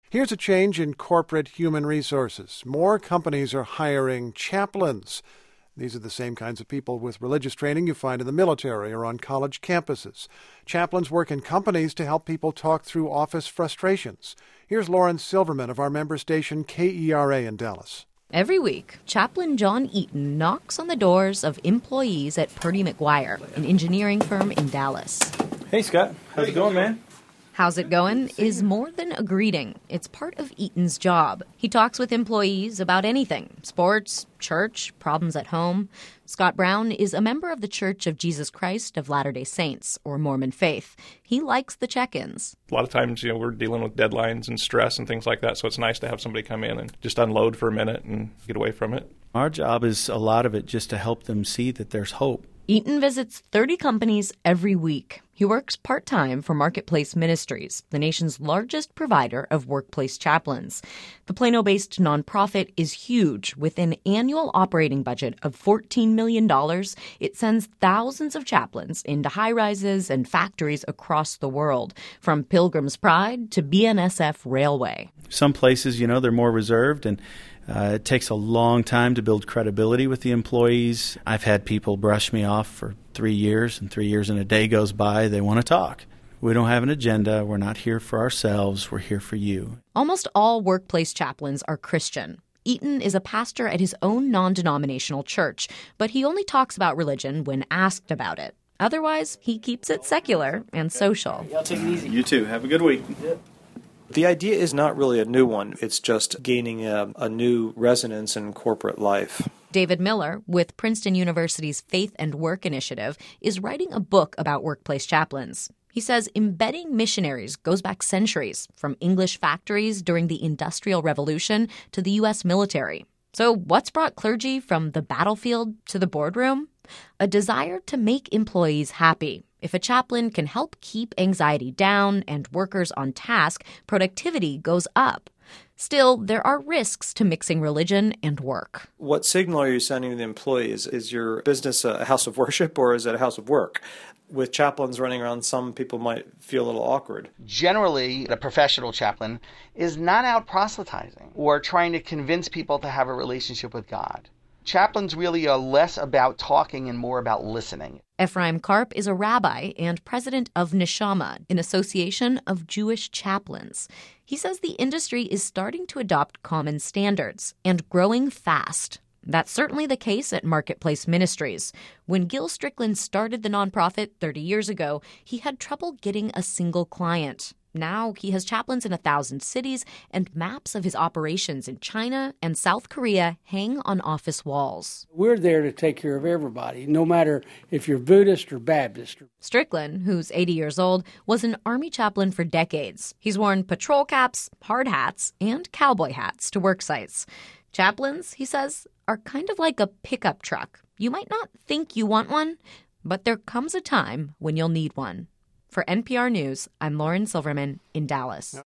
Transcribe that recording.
Here's a change in corporate human resources. More companies are hiring chaplains. These are the same kinds of people with religious training you find in the military or on college campuses. Chaplains work in companies to help people talk through office frustrations. Here's Lauren Silverman of our member station KERA in Dallas. Every week, Chaplain John Eaton knocks on the doors of employees at Purdy McGuire, an engineering firm in Dallas. Hey, Scott. How's it going, man? How's it going is more than a greeting. It's part of Eaton's job. He talks with employees about anything: sports, church, problems at home. Scott Brown is a member of the Church of Jesus Christ of Latter-day Saints, or Mormon faith. He likes the check-ins. A lot of times, we're dealing with deadlines and stress and things like that, so it's nice to have somebody come in and just unload for a minute and get away from it. Our job is a lot of it just to help them see that there's hope. Eaton visits 30 companies every week. He works part-time for Marketplace Ministries, the nation's largest provider of workplace chaplains. The Plano-based nonprofit is huge. With an annual operating budget of $14 million, it sends thousands of chaplains into high-rises and factories across the world, from Pilgrim's Pride to BNSF Railway. Some places, they're more reserved, and it takes a long time to build credibility with the employees. I've had people brush me off for 3 years, and 3 years and a day goes by, they want to talk. We don't have an agenda. We're not here for ourselves. We're here for you. Almost all workplace chaplains are Christian. Eaton is a pastor at his own non-denominational church, but he only talks about religion when asked about it. Otherwise, he keeps it secular and social. Y'all take it easy. You too. Have a good week. Yep. The idea is not really a new one. It's just gaining a new resonance in corporate life. David Miller, with Princeton University's Faith and Work Initiative, is writing a book about workplace chaplains. He says embedding missionaries goes back centuries, from English factories during the Industrial Revolution to the U.S. military. So what's brought clergy from the battlefield to the boardroom? A desire to make employees happy. If a chaplain can help keep anxiety down and workers on task, productivity goes up. Still, there are risks to mixing religion and work. What signal are you sending to the employees? Is your business a house of worship or is it a house of work? With chaplains running around, some people might feel a little awkward. Generally, a professional chaplain is not out proselytizing or trying to convince people to have a relationship with God. Chaplains really are less about talking and more about listening. Ephraim Karp is a rabbi and president of Neshama, an association of Jewish chaplains. He says the industry is starting to adopt common standards and growing fast. That's certainly the case at Marketplace Ministries. When Gil Strickland started the nonprofit 30 years ago, he had trouble getting a single client. Now he has chaplains in 1,000 cities, and maps of his operations in China and South Korea hang on office walls. We're there to take care of everybody, no matter if you're Buddhist or Baptist. Strickland, who's 80 years old, was an Army chaplain for decades. He's worn patrol caps, hard hats, and cowboy hats to work sites. Chaplains, he says, are kind of like a pickup truck. You might not think you want one, but there comes a time when you'll need one. For NPR News, I'm Lauren Silverman in Dallas.